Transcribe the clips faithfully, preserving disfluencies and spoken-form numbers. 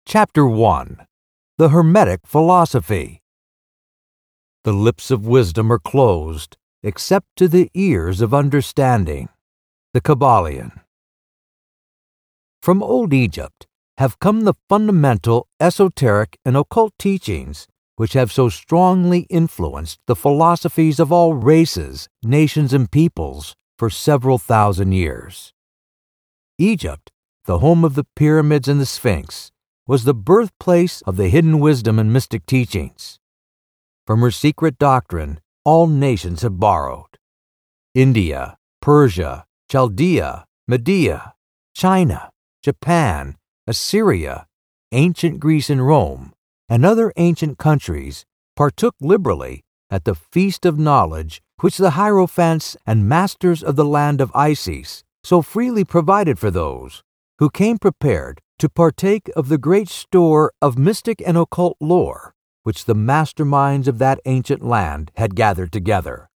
Chapter one. The Hermetic Philosophy. The lips of wisdom are closed, except to the ears of understanding. The Kybalion. From old Egypt have come the fundamental, esoteric, and occult teachings which have so strongly influenced the philosophies of all races, nations, and peoples for several thousand years. Egypt, the home of the pyramids and the Sphinx, was the birthplace of the hidden wisdom and mystic teachings. From her secret doctrine, all nations have borrowed. India, Persia, Chaldea, Media, China, Japan, Assyria, ancient Greece and Rome, and other ancient countries partook liberally at the feast of knowledge which the Hierophants and masters of the land of Isis so freely provided for those who came prepared to partake of the great store of mystic and occult lore which the masterminds of that ancient land had gathered together.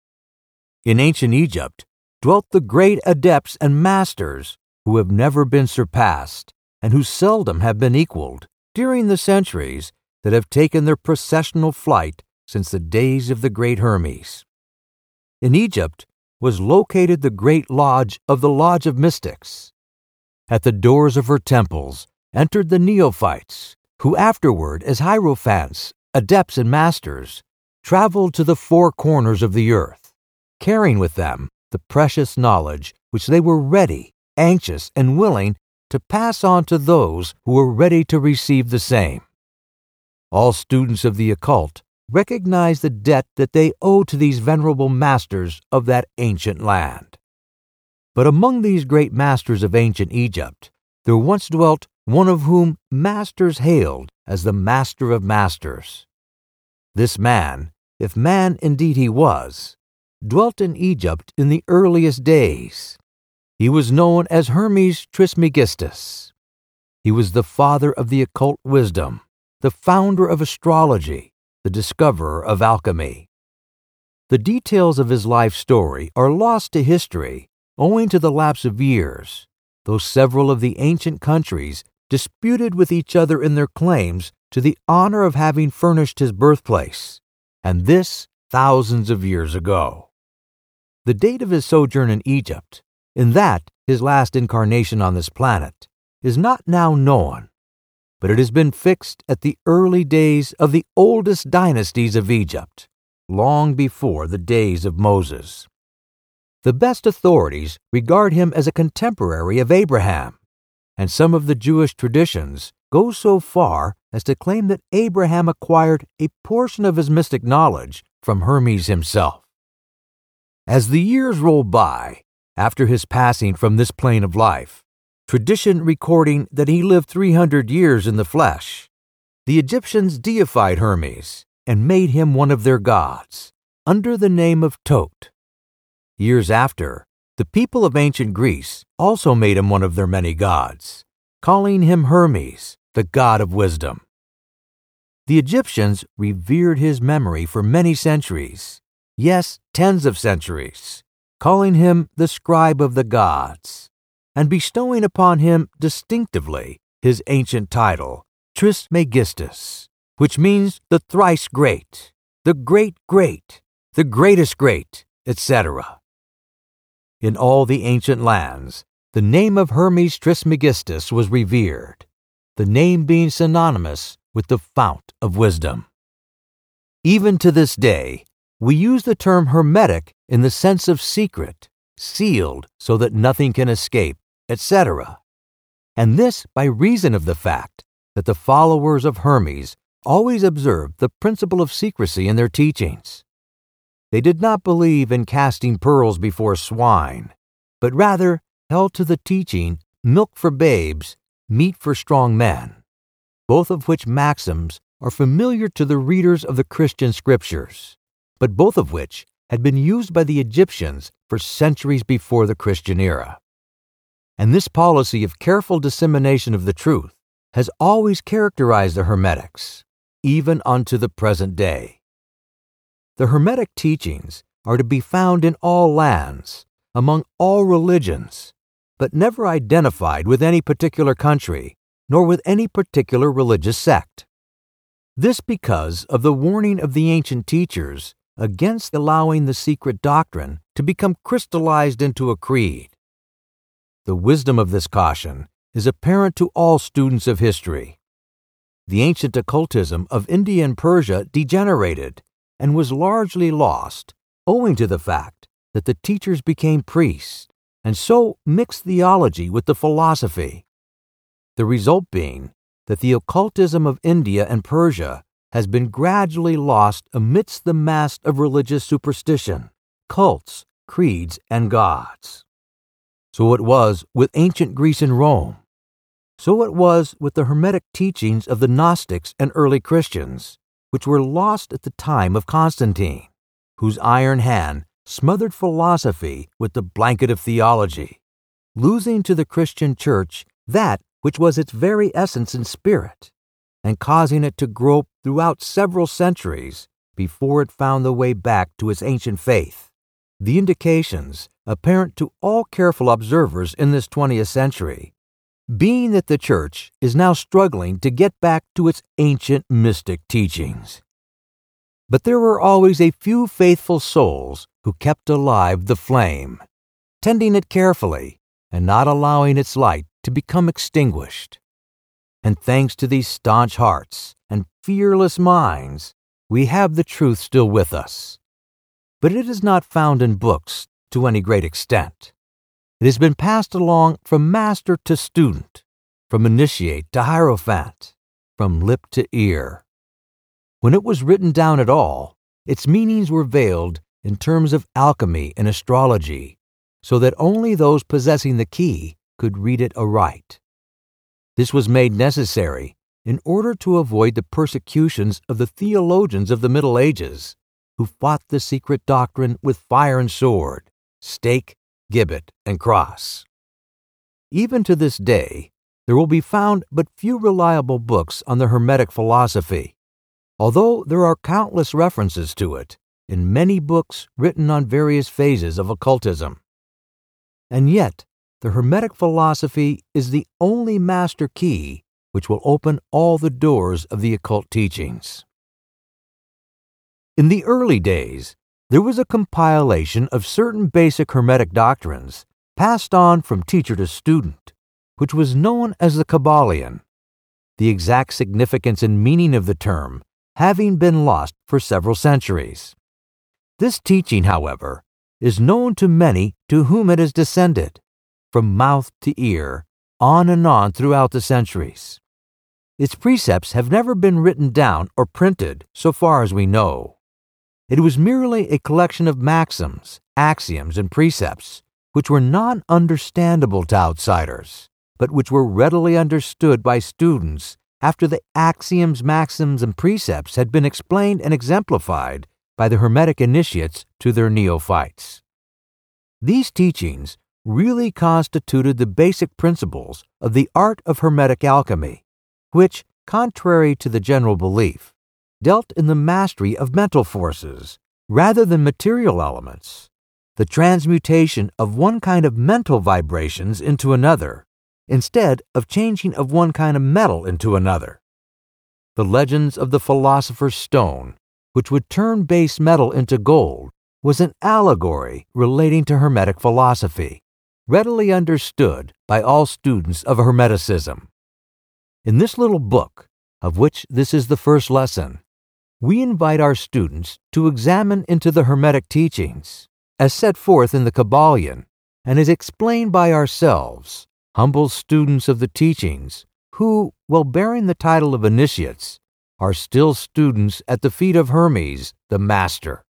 In ancient Egypt dwelt the great adepts and masters who have never been surpassed and who seldom have been equaled during the centuries that have taken their processional flight since the days of the great Hermes. In Egypt was located the great lodge of the Lodge of Mystics. At the doors of her temples entered the neophytes, who afterward, as hierophants, adepts, and masters, traveled to the four corners of the earth, carrying with them the precious knowledge which they were ready, anxious, and willing to pass on to those who were ready to receive the same. All students of the occult recognize the debt that they owe to these venerable masters of that ancient land. But among these great masters of ancient Egypt, there once dwelt one of whom masters hailed as the Master of Masters. This man, if man indeed he was, dwelt in Egypt in the earliest days. He was known as Hermes Trismegistus. He was the father of the occult wisdom, the founder of astrology, the discoverer of alchemy. The details of his life story are lost to history owing to the lapse of years, though several of the ancient countries disputed with each other in their claims to the honor of having furnished his birthplace, and this thousands of years ago. The date of his sojourn in Egypt, in that his last incarnation on this planet, is not now known, but it has been fixed at the early days of the oldest dynasties of Egypt, long before the days of Moses. The best authorities regard him as a contemporary of Abraham, and some of the Jewish traditions go so far as to claim that Abraham acquired a portion of his mystic knowledge from Hermes himself. As the years roll by, after his passing from this plane of life, tradition recording that he lived three hundred years in the flesh, the Egyptians deified Hermes and made him one of their gods, under the name of Tot. Years after, the people of ancient Greece also made him one of their many gods, calling him Hermes, the god of wisdom. The Egyptians revered his memory for many centuries, yes, tens of centuries, calling him the scribe of the gods, and bestowing upon him distinctively his ancient title, Trismegistus, which means the thrice great, the great great, the greatest great, et cetera. In all the ancient lands, the name of Hermes Trismegistus was revered, the name being synonymous with the fount of wisdom. Even to this day, we use the term hermetic in the sense of secret, sealed so that nothing can escape, et cetera. And this by reason of the fact that the followers of Hermes always observed the principle of secrecy in their teachings. They did not believe in casting pearls before swine, but rather held to the teaching, milk for babes, meat for strong men, both of which maxims are familiar to the readers of the Christian scriptures, but both of which had been used by the Egyptians for centuries before the Christian era. And this policy of careful dissemination of the truth has always characterized the Hermetics, even unto the present day. The Hermetic teachings are to be found in all lands, among all religions, but never identified with any particular country nor with any particular religious sect. This because of the warning of the ancient teachers against allowing the secret doctrine to become crystallized into a creed. The wisdom of this caution is apparent to all students of history. The ancient occultism of India and Persia degenerated and was largely lost owing to the fact that the teachers became priests and so mixed theology with the philosophy. The result being that the occultism of India and Persia has been gradually lost amidst the mass of religious superstition, cults, creeds, and gods. So it was with ancient Greece and Rome. So it was with the Hermetic teachings of the Gnostics and early Christians, which were lost at the time of Constantine, whose iron hand smothered philosophy with the blanket of theology, losing to the Christian church that which was its very essence and spirit, and causing it to grope throughout several centuries before it found the way back to its ancient faith. The indications, apparent to all careful observers in this twentieth century, being that the Church is now struggling to get back to its ancient mystic teachings. But there were always a few faithful souls who kept alive the flame, tending it carefully and not allowing its light to become extinguished. And thanks to these staunch hearts and fearless minds, we have the truth still with us. But it is not found in books to any great extent. It has been passed along from master to student, from initiate to hierophant, from lip to ear. When it was written down at all, its meanings were veiled in terms of alchemy and astrology, so that only those possessing the key could read it aright. This was made necessary in order to avoid the persecutions of the theologians of the Middle Ages, who fought the secret doctrine with fire and sword, stake, gibbet, and cross. Even to this day, there will be found but few reliable books on the Hermetic philosophy, although there are countless references to it in many books written on various phases of occultism. And yet, the Hermetic philosophy is the only master key which will open all the doors of the occult teachings. In the early days, there was a compilation of certain basic Hermetic doctrines passed on from teacher to student, which was known as the Kybalion, the exact significance and meaning of the term having been lost for several centuries. This teaching, however, is known to many to whom it has descended, from mouth to ear, on and on throughout the centuries. Its precepts have never been written down or printed, so far as we know. It was merely a collection of maxims, axioms, and precepts, which were non-understandable to outsiders, but which were readily understood by students after the axioms, maxims, and precepts had been explained and exemplified by the Hermetic initiates to their neophytes. These teachings really constituted the basic principles of the art of Hermetic alchemy, which, contrary to the general belief, dealt in the mastery of mental forces rather than material elements, the transmutation of one kind of mental vibrations into another, instead of changing of one kind of metal into another. The legends of the philosopher's stone, which would turn base metal into gold, was an allegory relating to Hermetic philosophy, readily understood by all students of Hermeticism. In this little book, of which this is the first lesson, we invite our students to examine into the Hermetic teachings, as set forth in the Kybalion, and is explained by ourselves, humble students of the teachings, who, while bearing the title of initiates, are still students at the feet of Hermes, the Master.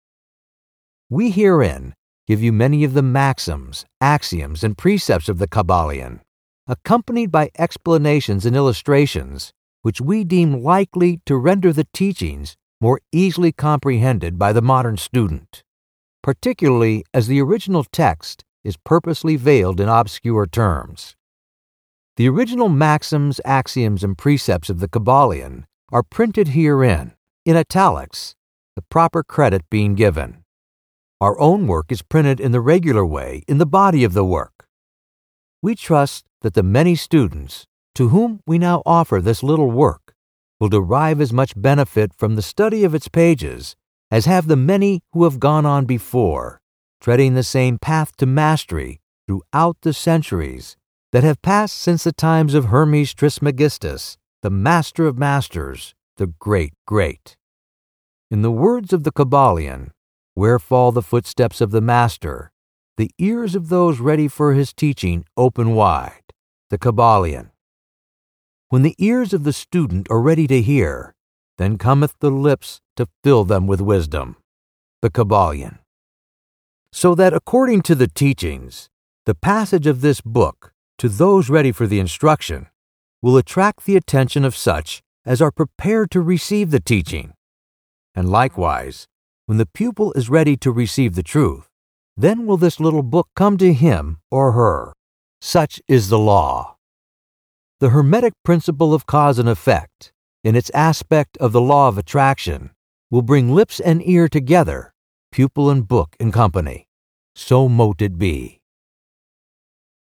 We herein give you many of the maxims, axioms, and precepts of the Kybalion, accompanied by explanations and illustrations, which we deem likely to render the teachings more easily comprehended by the modern student, particularly as the original text is purposely veiled in obscure terms. The original maxims, axioms, and precepts of the Kybalion are printed herein, in italics, the proper credit being given. Our own work is printed in the regular way in the body of the work. We trust that the many students, to whom we now offer this little work will derive as much benefit from the study of its pages as have the many who have gone on before, treading the same path to mastery throughout the centuries that have passed since the times of Hermes Trismegistus, the master of masters, the great great. In the words of the Kybalion, where fall the footsteps of the master, the ears of those ready for his teaching open wide. The Kybalion. When the ears of the student are ready to hear, then cometh the lips to fill them with wisdom. The Kybalion. So that according to the teachings, the passage of this book to those ready for the instruction will attract the attention of such as are prepared to receive the teaching. And likewise, when the pupil is ready to receive the truth, then will this little book come to him or her. Such is the law. The Hermetic principle of cause and effect, in its aspect of the law of attraction, will bring lips and ear together, pupil and book in company. So mote it be.